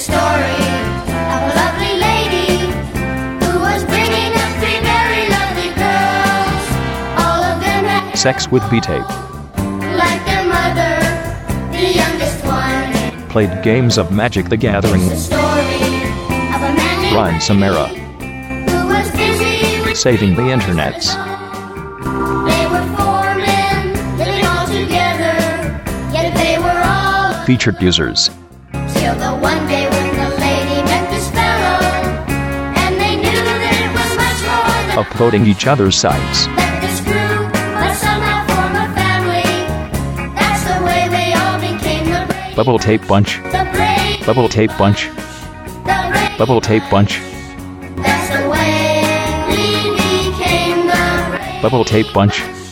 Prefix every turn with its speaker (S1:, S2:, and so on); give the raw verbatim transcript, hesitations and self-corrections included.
S1: story of a lovely lady who was bringing up three very lovely girls. All of them had
S2: Sex with B-Tape.
S1: like their mother, the youngest one.
S2: Played games of Magic the Gathering.
S1: The story of a man named
S2: Ryan Samara.
S1: who was busy with
S2: Saving the internets.
S1: They were four men living all together, yet they were all
S2: Featured users.
S1: till the one day when the lady met this fellow, and they knew that it was much more than
S2: Uploading each other's sites.
S1: that this grew, but somehow form a family. That's the way they all became the brave,
S2: Bubble Tape Bunch.
S1: the brave,
S2: Bubble Tape Bunch.
S1: the brave.
S2: Bubble Tape Bunch.
S1: That's the way we became the brave.
S2: Bubble Tape Bunch.